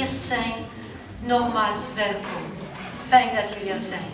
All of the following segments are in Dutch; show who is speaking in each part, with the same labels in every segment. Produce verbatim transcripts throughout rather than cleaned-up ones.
Speaker 1: eerst zijn, nogmaals welkom. Fijn dat jullie er zijn.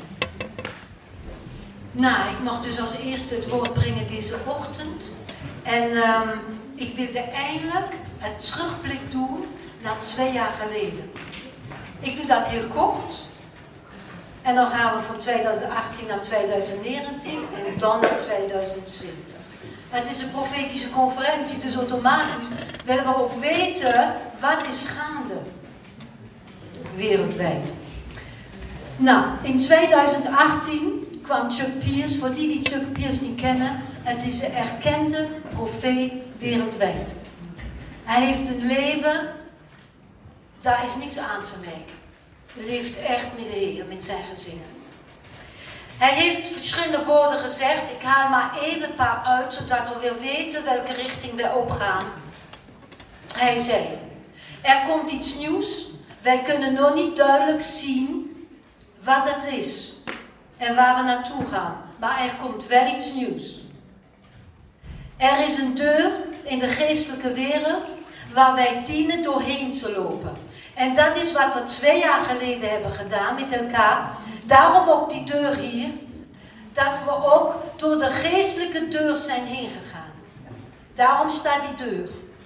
Speaker 1: Nou, ik mag dus als eerste het woord brengen deze ochtend. En um, ik wilde eindelijk een terugblik doen naar twee jaar geleden. Ik doe dat heel kort. En dan gaan we van tweeduizend achttien naar tweeduizend negentien en dan naar tweeduizend twintig. Het is een profetische conferentie, dus automatisch willen we ook weten wat is gaande wereldwijd. Nou, in tweeduizend achttien kwam Chuck Pierce, voor die die Chuck Pierce niet kennen, het is een erkende profeet wereldwijd. Hij heeft een leven, daar is niks aan te merken. Hij leeft echt met de Heer, met zijn gezin. Hij heeft verschillende woorden gezegd, ik haal maar even een paar uit, zodat we weer weten welke richting we opgaan. Hij zei, er komt iets nieuws, wij kunnen nog niet duidelijk zien wat het is en waar we naartoe gaan, maar er komt wel iets nieuws. Er is een deur in de geestelijke wereld waar wij dienen doorheen te lopen. En dat is wat we twee jaar geleden hebben gedaan met elkaar. Daarom ook die deur hier. Dat we ook door de geestelijke deur zijn heen gegaan. Daarom staat die deur.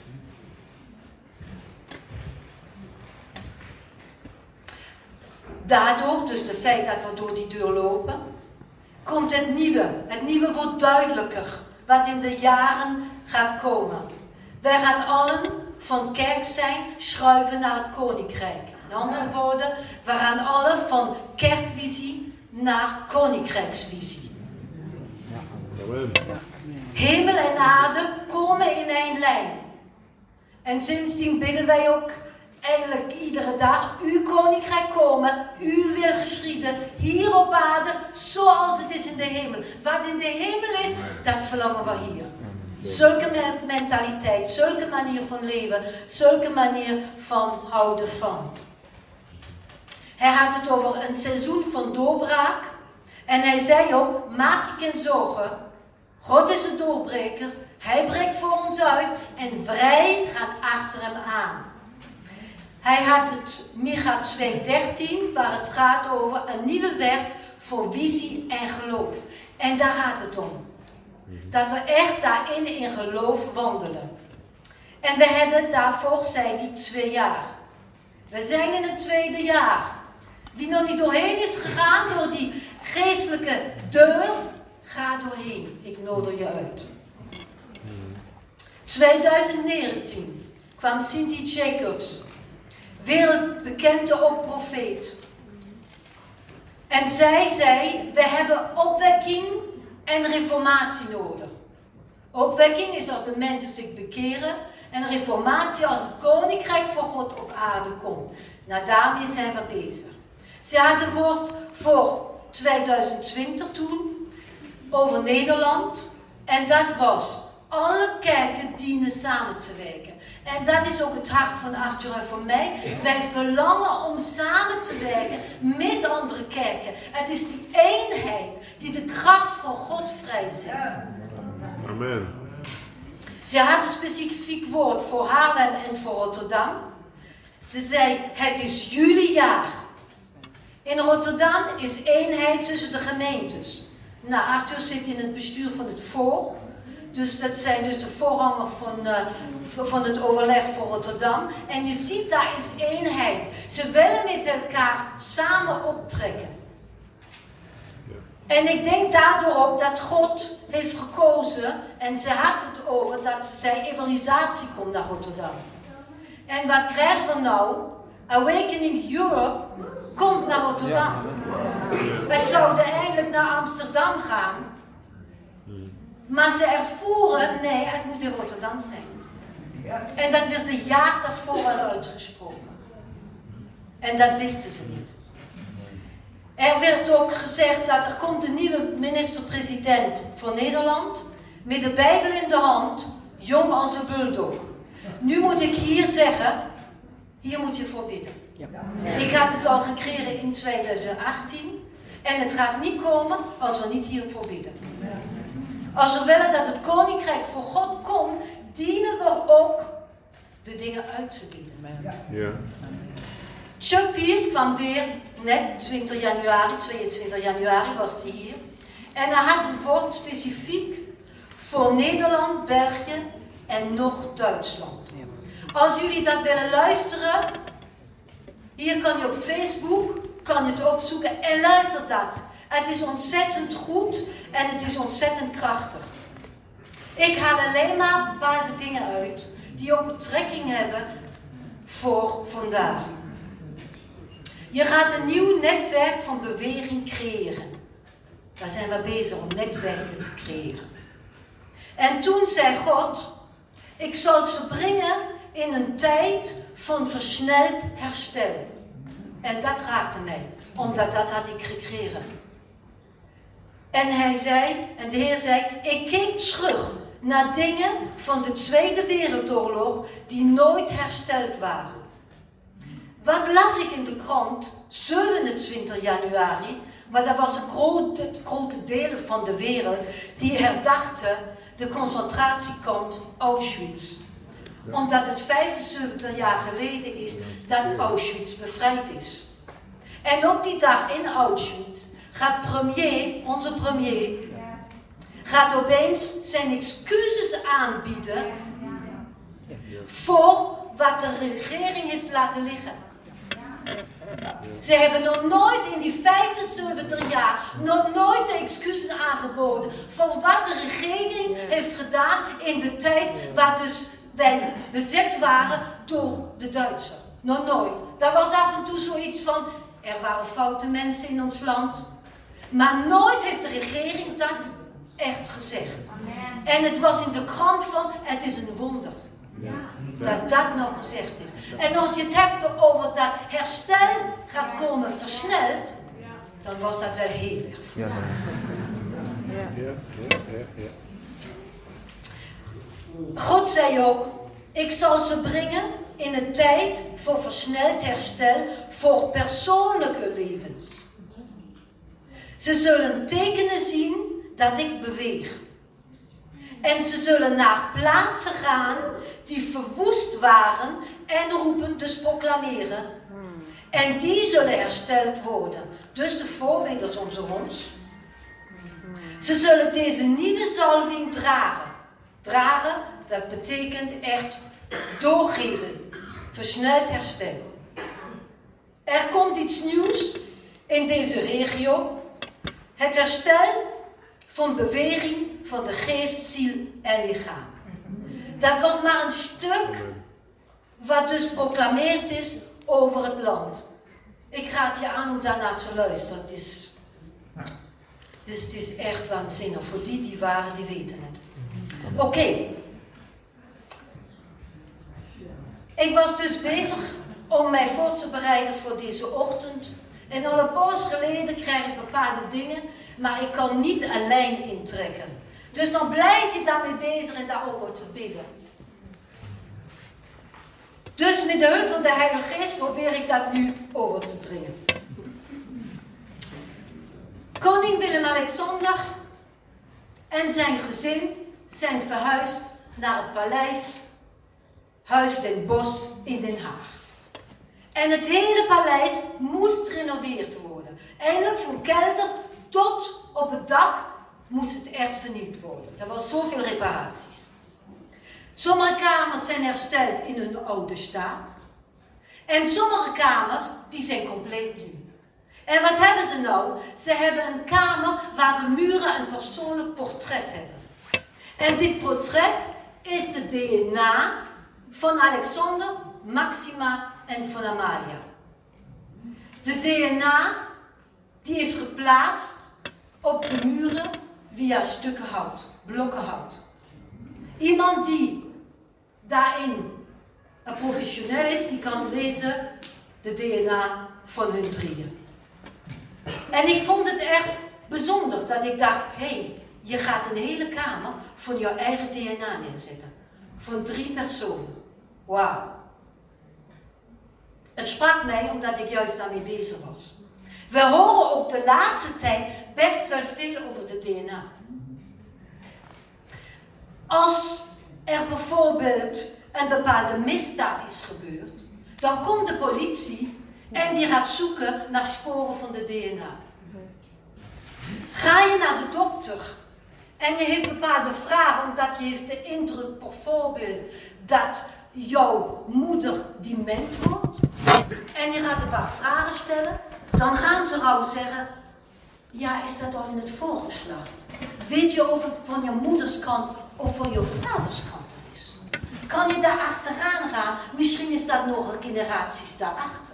Speaker 1: Daardoor, dus het feit dat we door die deur lopen, komt het nieuwe. Het nieuwe wordt duidelijker. Wat in de jaren gaat komen. Wij gaan allen van kerk zijn schuiven naar het koninkrijk. In andere woorden, we gaan alle van kerkvisie naar koninkrijksvisie. Hemel en aarde komen in één lijn. En sindsdien bidden wij ook eigenlijk iedere dag, uw koninkrijk komen, uw wil geschieden, hier op aarde, zoals het is in de hemel. Wat in de hemel is, dat verlangen we hier. Zulke mentaliteit, zulke manier van leven, zulke manier van houden van. Hij had het over een seizoen van doorbraak. En hij zei ook, maak je geen zorgen. God is de doorbreker. Hij breekt voor ons uit en wij gaan achter hem aan. Hij had het Micha twee dertien, waar het gaat over een nieuwe weg voor visie en geloof. En daar gaat het om. Dat we echt daarin in geloof wandelen. En we hebben daarvoor, zei die, twee jaar. We zijn in het tweede jaar. Wie nog niet doorheen is gegaan door die geestelijke deur, ga doorheen. Ik nodig je uit. tweeduizend negentien kwam Cindy Jacobs, wereldbekende ook profeet. En zij zei, we hebben opwekking en reformatie nodig. Opwekking is als de mensen zich bekeren en reformatie als het koninkrijk van God op aarde komt. Nou, daarmee zijn we bezig. Ze had het woord voor tweeduizend twintig toen over Nederland en dat was alle kerken dienen samen te werken. En dat is ook het hart van Arthur en van mij. Wij verlangen om samen te werken met andere kerken. Het is die eenheid die de kracht van God vrijzet.
Speaker 2: Amen.
Speaker 1: Ze had een specifiek woord voor Haarlem en voor Rotterdam. Ze zei, het is jullie jaar. In Rotterdam is eenheid tussen de gemeentes. Nou, Arthur zit in het bestuur van het Voor. Dus dat zijn dus de voorganger van, uh, van het overleg voor Rotterdam. En je ziet, daar is eenheid. Ze willen met elkaar samen optrekken. En ik denk daardoor ook dat God heeft gekozen, en ze had het over, dat zij evangelisatie komt naar Rotterdam. En wat krijgen we nou? Awakening Europe komt naar Rotterdam. Het zou eigenlijk naar Amsterdam gaan. Maar ze ervoeren, nee, het moet in Rotterdam zijn. En dat werd een jaar daarvoor al uitgesproken. En dat wisten ze niet. Er werd ook gezegd dat er komt een nieuwe minister-president voor Nederland, met de Bijbel in de hand, jong als een bulldog. Nu moet ik hier zeggen, hier moet je voor bidden. Ik had het al gekregen in tweeduizend achttien en het gaat niet komen als we niet hiervoor bidden. Als we willen dat het koninkrijk voor God komt, dienen we ook de dingen uit te bieden.
Speaker 2: Ja.
Speaker 1: Chuck Pierce kwam weer, net twintig januari, tweeëntwintig januari was hij hier. En hij had een woord specifiek voor Nederland, België en nog Duitsland. Als jullie dat willen luisteren, hier kan je op Facebook, kan je het opzoeken en luister dat. Het is ontzettend goed en het is ontzettend krachtig. Ik haal alleen maar bepaalde dingen uit die ook betrekking hebben voor vandaag. Je gaat een nieuw netwerk van beweging creëren. Daar zijn we bezig om netwerken te creëren. En toen zei God, ik zal ze brengen in een tijd van versneld herstel. En dat raakte mij, omdat dat had ik gekregen. En hij zei, en de Heer zei, ik keek terug naar dingen van de Tweede Wereldoorlog die nooit hersteld waren. Wat las ik in de krant, zevenentwintig januari, maar dat was een grote, grote deel van de wereld die herdachten de concentratiekamp Auschwitz. Omdat het vijfenzeventig jaar geleden is dat Auschwitz bevrijd is. En op die dag in Auschwitz gaat premier, onze premier, gaat opeens zijn excuses aanbieden voor wat de regering heeft laten liggen. Ze hebben nog nooit in die vijfenzeventig jaar, nog nooit de excuses aangeboden voor wat de regering heeft gedaan in de tijd waar dus wij bezet waren door de Duitsers. Nog nooit. Daar was af en toe zoiets van, er waren foute mensen in ons land. Maar nooit heeft de regering dat echt gezegd. Amen. En het was in de krant van, het is een wonder. Ja. Dat dat nou gezegd is. En als je het hebt over dat herstel gaat komen versneld, dan was dat wel heel erg vroeg. Ja. Ja. Ja. Ja. God zei ook, ik zal ze brengen in een tijd voor versneld herstel voor persoonlijke levens. Ze zullen tekenen zien dat ik beweeg. En ze zullen naar plaatsen gaan die verwoest waren en roepen, dus proclameren. En die zullen hersteld worden. Dus de voorbeelders onder ons. Ze zullen deze nieuwe zalving dragen. Dragen, dat betekent echt doorgeven. Versneld herstel. Er komt iets nieuws in deze regio. Het herstel van beweging van de geest, ziel en lichaam. Dat was maar een stuk wat dus proclameerd is over het land. Ik raad je aan om daarnaar te luisteren. Het is, dus het is echt waanzinnig. Voor die die waren, die weten het. Oké. Okay. Ik was dus bezig om mij voor te bereiden voor deze ochtend. En al een poos geleden krijg ik bepaalde dingen, maar ik kan niet een lijn intrekken. Dus dan blijf je daarmee bezig en daarover te bidden. Dus met de hulp van de Heilige Geest probeer ik dat nu over te brengen. Koning Willem-Alexander en zijn gezin zijn verhuisd naar het paleis Huis Den Bosch in Den Haag. En het hele paleis moest gerenoveerd worden. Eigenlijk van kelder tot op het dak moest het echt vernieuwd worden. Er was zoveel reparaties. Sommige kamers zijn hersteld in hun oude staat. En sommige kamers die zijn compleet nieuw. En wat hebben ze nou? Ze hebben een kamer waar de muren een persoonlijk portret hebben. En dit portret is de D N A van Alexander, Maxima en van Amalia. De D N A die is geplaatst op de muren via stukken hout, blokken hout. Iemand die daarin een professioneel is, die kan lezen de D N A van hun drieën. En ik vond het echt bijzonder dat ik dacht, hé, hey, je gaat een hele kamer van jouw eigen D N A neerzetten. Van drie personen. Wauw. Het sprak mij omdat ik juist daarmee bezig was. We horen ook de laatste tijd best wel veel over de D N A. Als er bijvoorbeeld een bepaalde misdaad is gebeurd, dan komt de politie En die gaat zoeken naar sporen van de D N A. Ga je naar de dokter en je heeft bepaalde vragen, omdat je heeft de indruk bijvoorbeeld dat jouw moeder dement wordt. En je gaat een paar vragen stellen, dan gaan ze al zeggen, ja, is dat al in het voorgeslacht? Weet je of het van je moederskant of van je vaderskant is? Kan je daar achteraan gaan? Misschien is dat nog een generaties daarachter.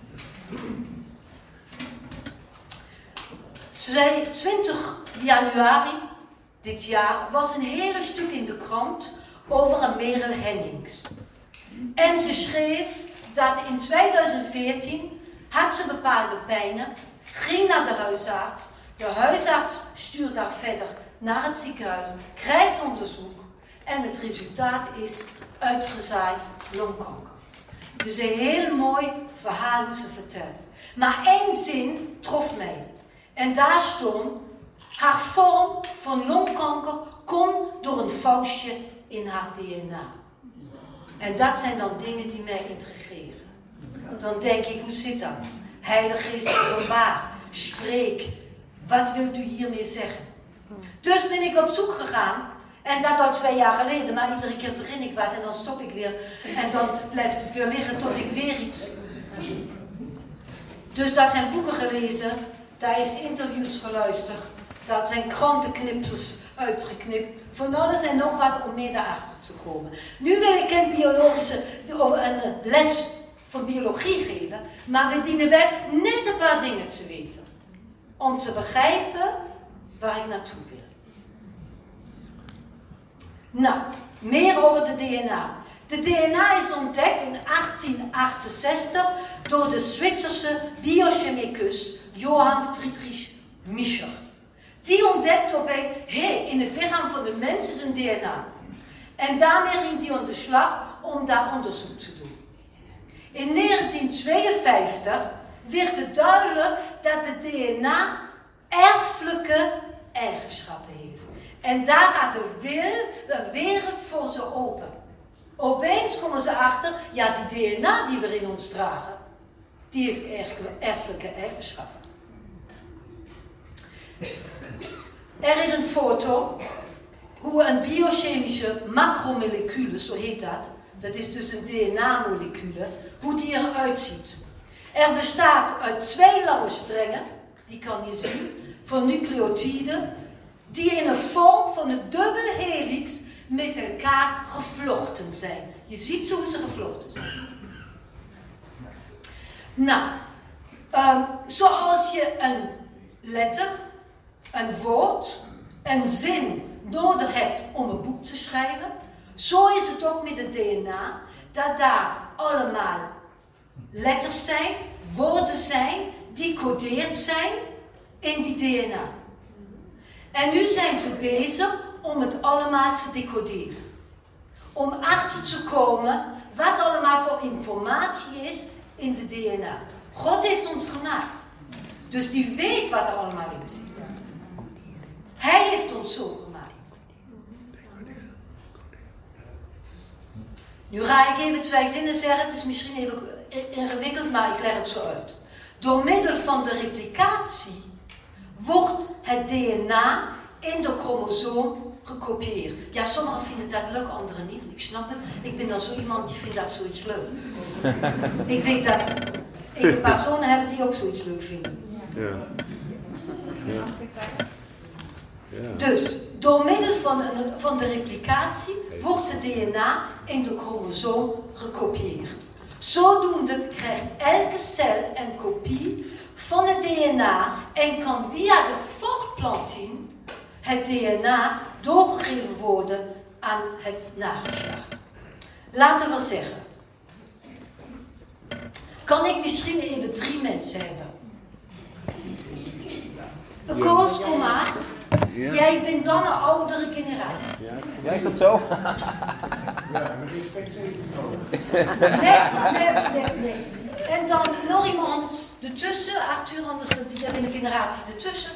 Speaker 1: twintig januari dit jaar was een hele stuk in de krant over een Merel Hennings. En ze schreef dat in tweeduizend veertien had ze bepaalde pijnen, ging naar de huisarts. De huisarts stuurt haar verder naar het ziekenhuis, krijgt onderzoek en het resultaat is uitgezaaid longkanker. Dus een heel mooi verhaal hoe ze vertelt. Maar één zin trof mij. En daar stond, haar vorm van longkanker komt door een foutje in haar D N A. En dat zijn dan dingen die mij intrigeren. Dan denk ik, hoe zit dat? Heilige Geest openbaar, spreek. Wat wilt u hiermee zeggen? Dus ben ik op zoek gegaan. En dat al twee jaar geleden, maar iedere keer begin ik wat en dan stop ik weer. En dan blijft het weer liggen tot ik weer iets. Dus daar zijn boeken gelezen, daar is interviews geluisterd, daar zijn krantenknipsels uitgeknipt. Van alles en nog wat om mee daarachter te komen. Nu wil ik een biologische, een les van biologie geven, maar we dienen wel net een paar dingen te weten. Om te begrijpen waar ik naartoe wil. Nou, meer over de D N A. De D N A is ontdekt in achttien achtenzestig door de Zwitserse biochemicus Johann Friedrich Miescher. Die ontdekte opeens, hé, hey, in het lichaam van de mens is een D N A. En daarmee ging hij aan de slag om daar onderzoek te doen. In negentien tweeënvijftig werd het duidelijk dat de D N A erfelijke eigenschappen heeft. En daar gaat de, wil, de wereld voor ze open. Opeens komen ze achter, ja, die D N A die we in ons dragen, die heeft erfelijke eigenschappen. Er is een foto hoe een biochemische macromolecule, zo heet dat, dat is dus een D N A-molecule, hoe die eruit ziet. Er bestaat uit twee lange strengen, die kan je zien, van nucleotiden, die in een vorm van een dubbele helix met elkaar gevlochten zijn. Je ziet zo hoe ze gevlochten zijn. Nou, um, zoals je een letter, een woord, een zin nodig hebt om een boek te schrijven, zo is het ook met het D N A, dat daar allemaal letters zijn, woorden zijn, die codeerd zijn in die D N A. En nu zijn ze bezig om het allemaal te decoderen. Om achter te komen wat allemaal voor informatie is in de D N A. God heeft ons gemaakt. Dus die weet wat er allemaal in zit. Hij heeft ons zo gemaakt. Nu ga ik even twee zinnen zeggen. Het is misschien even ingewikkeld, maar ik leg het zo uit. Door middel van de replicatie wordt het D N A in de chromosoom gekopieerd. Ja, sommigen vinden dat leuk, anderen niet. Ik snap het. Ik ben dan zo iemand die vindt dat zoiets leuk. Ik weet dat ik een paar zonen heb die ook zoiets leuk vinden. Ja. Ja. Ja. Dus, door middel van, een, van de replicatie wordt het D N A in de chromosoom gekopieerd. Zodoende krijgt elke cel een kopie van het D N A en kan via de voortplanting het D N A doorgegeven worden aan het nageslacht. Laten we zeggen, kan ik misschien even drie mensen hebben? Een Koos, kom maar. Ja. Jij bent dan een oudere generatie.
Speaker 2: Ja, is dat zo?
Speaker 1: Nee, nee, nee, nee. En dan nog iemand ertussen, Arthur, anders jij bent een generatie ertussen.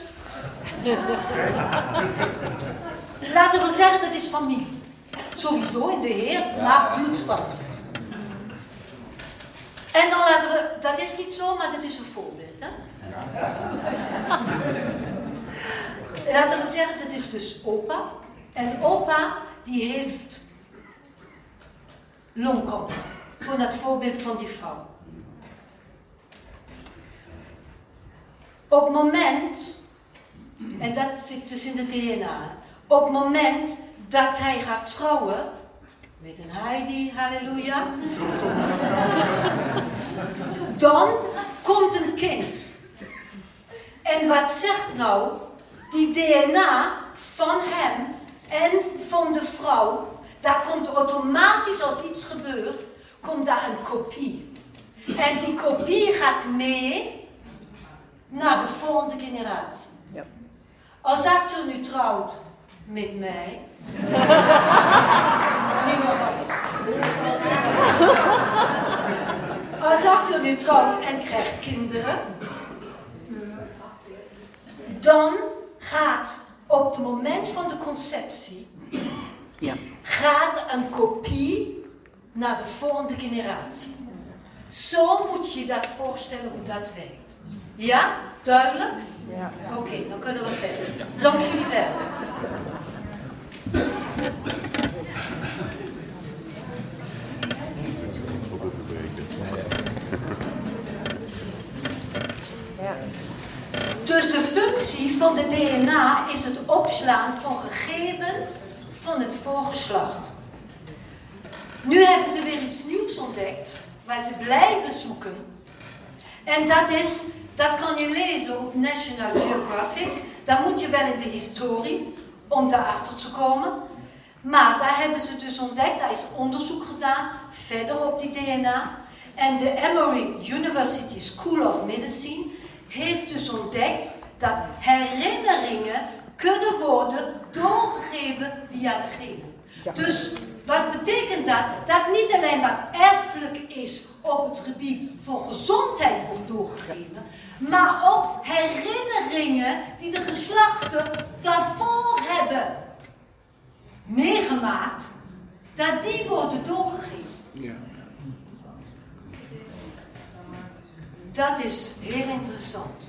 Speaker 1: Laten we zeggen, dat is familie. Sowieso in de Heer, maar bloedfamilie. En dan laten we, dat is niet zo, maar dit is een voorbeeld. Hè? Laten we zeggen, dit is dus opa. En opa, die heeft longkanker. Voor dat voorbeeld van die vrouw. Op het moment, en dat zit dus in de D N A, op het moment dat hij gaat trouwen met een Heidi, halleluja, dan komt een kind. En wat zegt nou die D N A van hem en van de vrouw? Daar komt automatisch, als iets gebeurt, komt daar een kopie. En die kopie gaat mee naar de volgende generatie. Ja. Als Arthur nu trouwt met mij, niet nog anders. Als Arthur nu trouwt en krijgt kinderen, dan gaat op het moment van de conceptie, ja, gaat een kopie naar de volgende generatie. Zo moet je dat voorstellen hoe dat werkt. Ja? Duidelijk? Ja. Oké, okay, dan kunnen we verder. Dank jullie wel. Dus de functie van de D N A is het opslaan van gegevens van het voorgeslacht. Nu hebben ze weer iets nieuws ontdekt, waar ze blijven zoeken. En dat is, dat kan je lezen op National Geographic. Daar moet je wel in de historie om daarachter te komen. Maar daar hebben ze dus ontdekt, daar is onderzoek gedaan, verder op die D N A. En de Emory University School of Medicine heeft dus ontdekt dat herinneringen kunnen worden doorgegeven via de genen. Ja. Dus wat betekent dat? Dat niet alleen wat erfelijk is op het gebied van gezondheid wordt doorgegeven, maar ook herinneringen die de geslachten daarvoor hebben meegemaakt, dat die worden doorgegeven. Ja. Dat is heel interessant.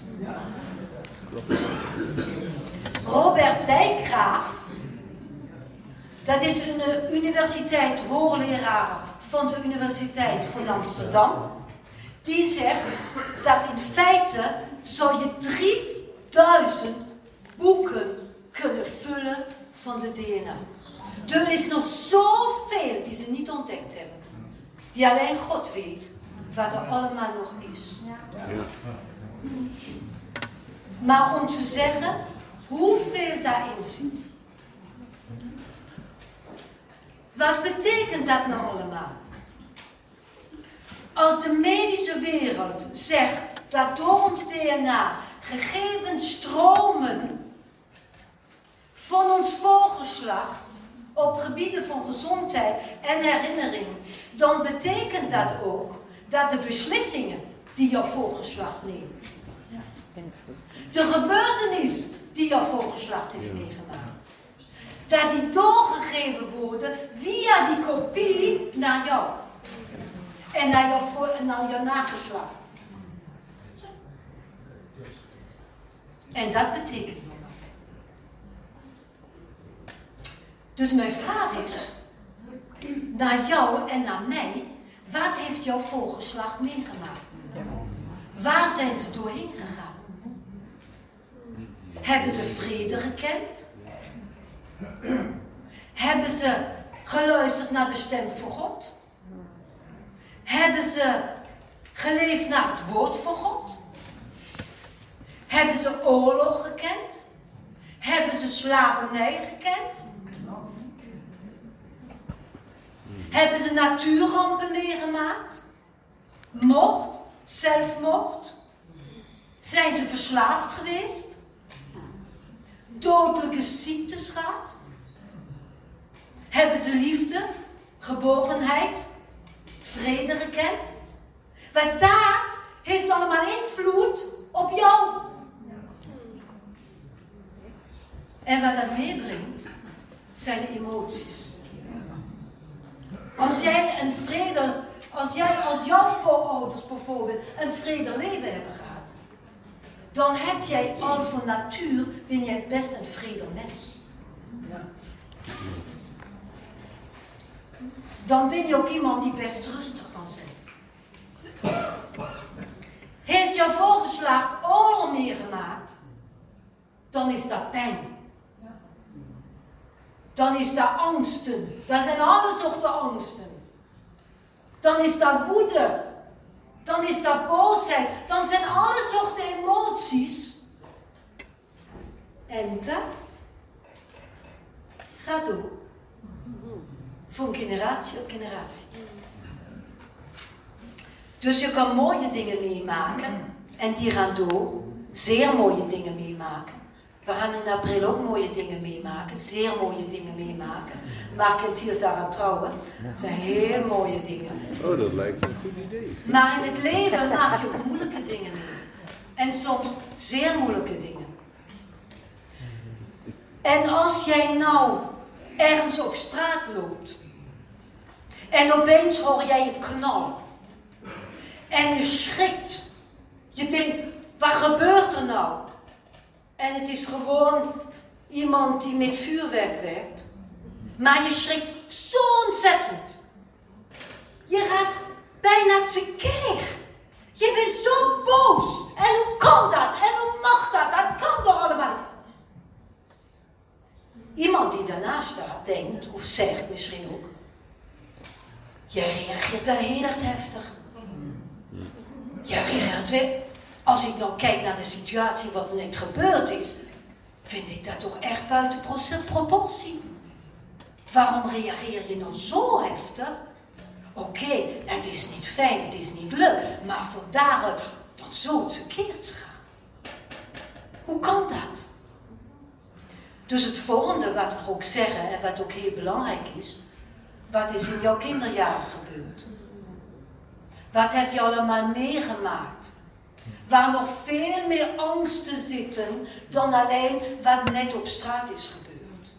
Speaker 1: Robert Dijkgraaf, dat is een universiteit hoogleraar van de Universiteit van Amsterdam, die zegt dat in feite zou je drieduizend boeken kunnen vullen van de D N A. Er is nog zoveel die ze niet ontdekt hebben, die alleen God weet wat er allemaal nog is. Ja. Maar om te zeggen hoeveel daarin zit. Wat betekent dat nou allemaal? Als de medische wereld zegt dat door ons D N A gegevens stromen van ons voorgeslacht op gebieden van gezondheid en herinnering, dan betekent dat ook dat de beslissingen die jouw voorgeslacht neemt, de gebeurtenis die jouw voorgeslacht heeft meegemaakt, dat die doorgegeven worden via die kopie naar jou en naar jouw, voor, naar jouw nageslacht. En dat betekent nog wat. Dus mijn vraag is naar jou en naar mij: wat heeft jouw voorgeslacht meegemaakt? Waar zijn ze doorheen gegaan? Hebben ze vrede gekend? Hebben ze geluisterd naar de stem van God? Hebben ze geleefd naar het woord van God? Hebben ze oorlog gekend? Hebben ze slavernij gekend? Hebben ze natuurrampen meegemaakt? Moord? Zelfmoord? Zijn ze verslaafd geweest? Dodelijke ziektes gehad? Hebben ze liefde, gebogenheid, vrede gekend? Want dat heeft allemaal invloed op jou. En wat dat meebrengt, zijn de emoties. Als jij een vrede, als, jij, als jouw voorouders bijvoorbeeld een vredig leven hebben gehad, dan heb jij al van natuur, ben jij best een vredig mens. Ja. Dan ben je ook iemand die best rustig kan zijn. Heeft jouw voorgeslacht oorlog meegemaakt, dan is dat pijn. Dan is dat angsten. Dat zijn alle soorten angsten. Dan is dat woede. Dan is dat boosheid. Dan zijn alle soorten emoties. En dat gaat door. Van generatie op generatie. Dus je kan mooie dingen meemaken. En die gaan door. Zeer mooie dingen meemaken. We gaan in april ook mooie dingen meemaken. Zeer mooie dingen meemaken. Mark en Tirza gaan trouwen. Dat zijn heel mooie dingen.
Speaker 2: Oh, dat lijkt me een goed idee.
Speaker 1: Maar in het leven maak je ook moeilijke dingen mee. En soms zeer moeilijke dingen. En als jij nou ergens op straat loopt. En opeens hoor jij je knal. En je schrikt. Je denkt, wat gebeurt er nou? En het is gewoon iemand die met vuurwerk werkt. Maar je schrikt zo ontzettend. Je gaat bijna tekeer. Je bent zo boos. En hoe kan dat? En hoe mag dat? Dat kan toch allemaal? Iemand die daarnaast staat, denkt, of zegt misschien ook. Jij reageert wel heel erg heftig. Jij reageert wel. Als ik nou kijk naar de situatie wat er net gebeurd is, vind ik dat toch echt buiten proportie. Waarom reageer je nou zo heftig? Oké, okay, het is niet fijn, het is niet leuk, maar van daaruit dan zo tekeer gaan. Hoe kan dat? Dus het volgende wat we ook zeggen en wat ook heel belangrijk is, wat is in jouw kinderjaren gebeurd? Wat heb je allemaal meegemaakt? Waar nog veel meer angsten zitten dan alleen wat net op straat is gebeurd.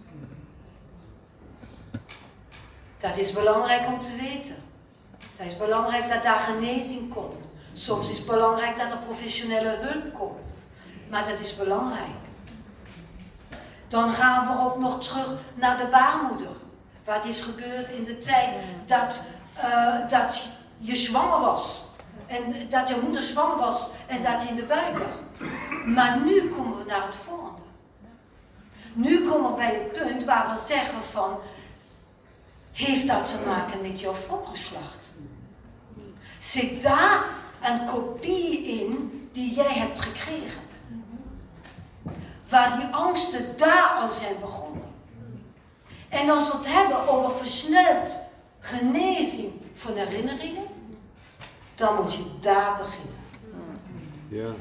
Speaker 1: Dat is belangrijk om te weten. Dat is belangrijk dat daar genezing komt. Soms is het belangrijk dat er professionele hulp komt. Maar dat is belangrijk. Dan gaan we ook nog terug naar de baarmoeder. Wat is gebeurd in de tijd dat, uh, dat je zwanger was. En dat je moeder zwanger was en dat je in de buik lag. Maar nu komen we naar het volgende. Nu komen we bij het punt waar we zeggen van, heeft dat te maken met jouw voorgeslacht? Zit daar een kopie in die jij hebt gekregen? Waar die angsten daar al zijn begonnen. En als we het hebben over versneld genezing van herinneringen, dan moet je daar beginnen.
Speaker 2: Ja.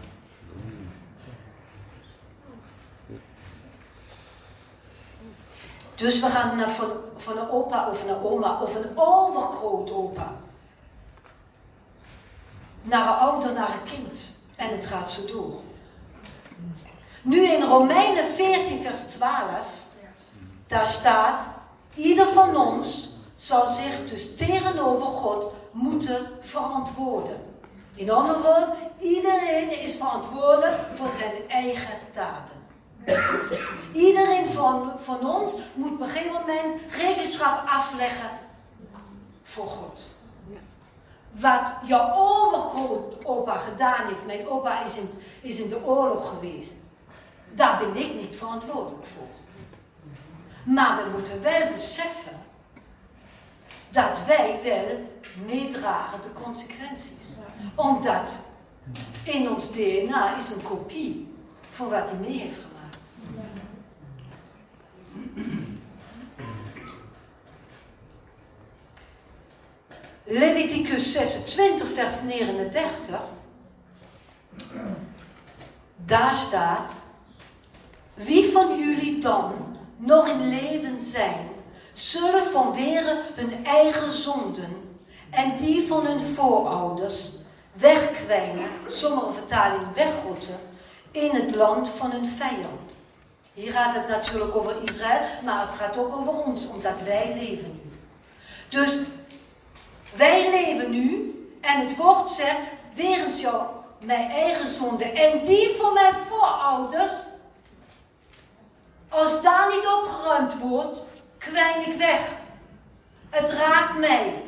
Speaker 1: Dus we gaan naar van, van een opa of een oma of een overgrootopa. Naar een ouder, naar een kind. En het gaat zo door. Nu in Romeinen veertien vers twaalf, daar staat, ieder van ons zal zich dus tegenover God moeten verantwoorden. In andere woorden, iedereen is verantwoordelijk voor zijn eigen daden. Iedereen van, van ons moet op een gegeven moment rekenschap afleggen voor God. Wat jouw overgrootopa gedaan heeft, mijn opa is in, is in de oorlog geweest, daar ben ik niet verantwoordelijk voor. Maar we moeten wel beseffen dat wij wel meedragen de consequenties. Omdat in ons D N A is een kopie van wat hij mee heeft gemaakt. Leviticus zesentwintig vers negenendertig. Daar staat, wie van jullie dan nog in leven zijn, zullen vanwege hun eigen zonden en die van hun voorouders wegkwijnen, sommige vertalingen wegrotten, in het land van hun vijand. Hier gaat het natuurlijk over Israël, maar het gaat ook over ons, omdat wij leven nu. Dus wij leven nu En het woord zegt, wegens jou, mijn eigen zonde en die van mijn voorouders, als daar niet opgeruimd wordt, kwijn ik weg. Het raakt mij.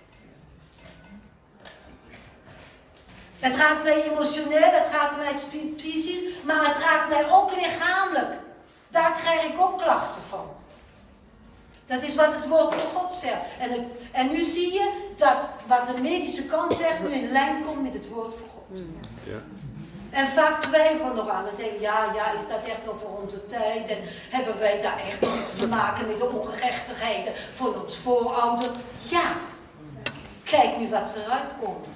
Speaker 1: Het raakt mij emotioneel, het raakt mij psychisch, maar het raakt mij ook lichamelijk. Daar krijg ik ook klachten van. Dat is wat het woord van God zegt. En, het, en nu zie je dat wat de medische kant zegt nu in lijn komt met het woord van God.
Speaker 2: Ja.
Speaker 1: En vaak twijfelen we nog aan. Dan denk ik, ja, ja, is dat echt nog voor onze tijd? En hebben wij daar echt nog iets te maken met de ongerechtigheden van ons voorouders? Ja. Kijk nu wat ze eruit komen.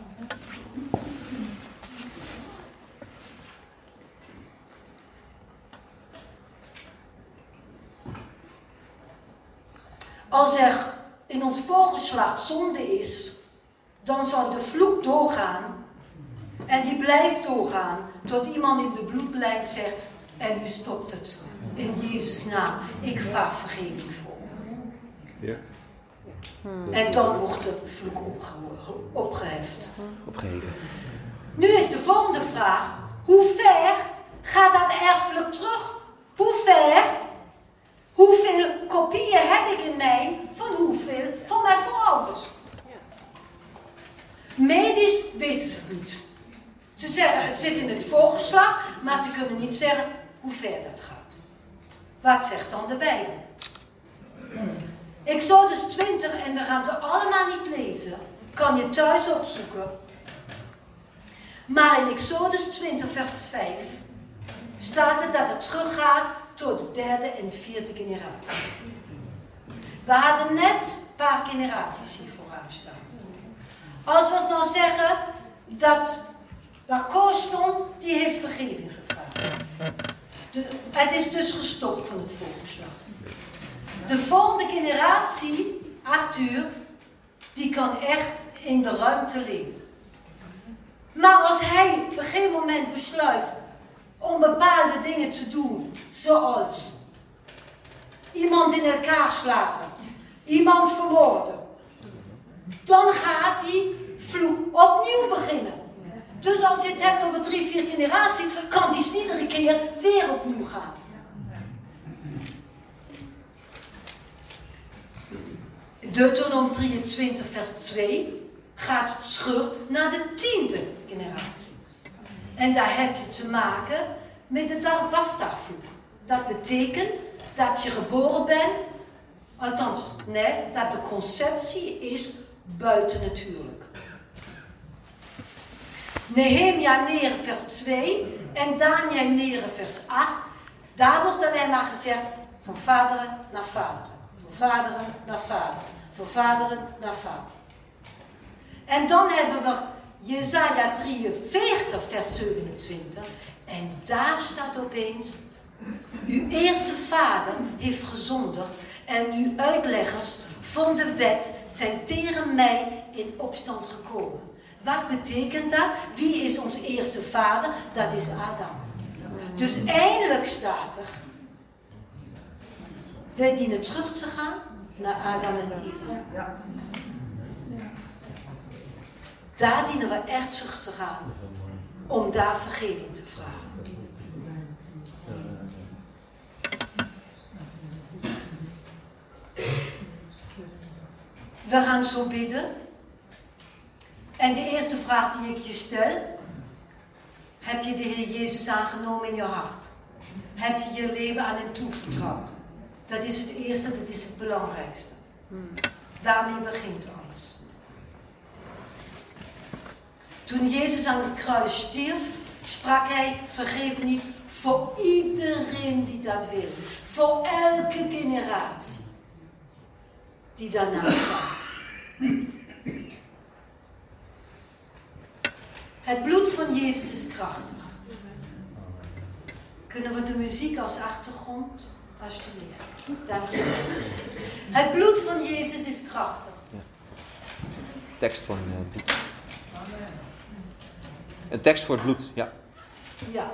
Speaker 1: Als er in ons voorgeslacht zonde is, dan zal de vloek doorgaan. En die blijft doorgaan tot iemand in de bloedlijn zegt, en nu stopt het. In Jezus' naam, ik vraag vergeving voor.
Speaker 2: Ja.
Speaker 1: En dan wordt de vloek opge opgeheft.
Speaker 3: Opgeheven.
Speaker 1: Nu is de volgende vraag, hoe ver gaat dat erfelijk terug? Hoe ver? Hoeveel kopieën heb ik in mij van hoeveel van mijn voorouders? Medisch weten ze het niet. Ze zeggen het zit in het voorgeslacht, maar ze kunnen niet zeggen hoe ver dat gaat. Wat zegt dan de Bijbel? Exodus twintig, en we gaan ze allemaal niet lezen, kan je thuis opzoeken. Maar in Exodus twintig vers vijf staat het dat het teruggaat tot de derde en vierde generatie. We hadden net een paar generaties hier vooraan staan. Als we nou zeggen dat waar Koos stond, die heeft vergeving gevraagd. De, het is dus gestopt van het voorgeslacht. De volgende generatie, Arthur, die kan echt in de ruimte leven. Maar als hij op een gegeven moment besluit om bepaalde dingen te doen, zoals iemand in elkaar slagen, iemand vermoorden, dan gaat die vloek opnieuw beginnen. Dus als je het hebt over drie, vier generaties, kan die iedere keer weer opnieuw gaan. Deuteronomium drieëntwintig vers twee gaat terug naar de tiende generatie. En daar heb je te maken met de Darbasta-vloek. Dat betekent dat je geboren bent, althans, nee, dat de conceptie is buitennatuurlijk. Nehemia negen vers twee en Daniel negen vers acht, daar wordt alleen maar gezegd van vaderen naar vaderen, van vaderen naar vaderen, van vaderen naar vaderen. En dan hebben we Jesaja drieënveertig vers zevenentwintig en daar staat opeens, uw eerste vader heeft gezondigd en uw uitleggers van de wet zijn tegen mij in opstand gekomen. Wat betekent dat? Wie is ons eerste vader? Dat is Adam. Dus eindelijk staat er, wij dienen terug te gaan naar Adam en Eva. Daar dienen we echt terug te gaan om daar vergeving te vragen. We gaan zo bidden. En de eerste vraag die ik je stel, heb je de Heer Jezus aangenomen in je hart? Heb je je leven aan hem toevertrouwd? Dat is het eerste, dat is het belangrijkste. Daarmee begint alles. Toen Jezus aan het kruis stierf, sprak hij vergevenis voor iedereen die dat wil. Voor elke generatie die daarna kwam. Het bloed van Jezus is krachtig. Kunnen we de muziek als achtergrond? Alsjeblieft. Dank je wel. Het bloed van Jezus is krachtig.
Speaker 3: Ja. Tekst voor het bloed. Een tekst voor het bloed, ja.
Speaker 1: Ja.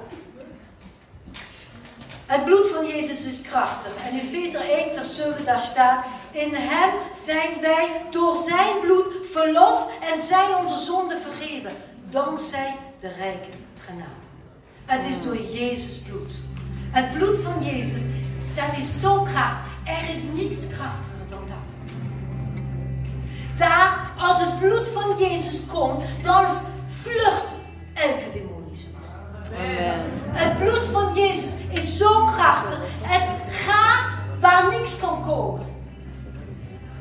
Speaker 1: Het bloed van Jezus is krachtig. En in Efezer één vers zeven daar staat, In hem zijn wij door zijn bloed verlost en zijn onze zonden vergeven. Dankzij de rijke genade. Het is door Jezus bloed. Het bloed van Jezus, dat is zo krachtig. Er is niets krachtiger dan dat. Daar, als het bloed van Jezus komt, dan vlucht elke demonische macht. Het bloed van Jezus is zo krachtig. Het gaat waar niks kan komen.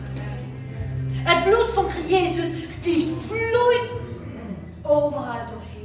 Speaker 1: Het bloed van Jezus, die vloeit overal doorheen.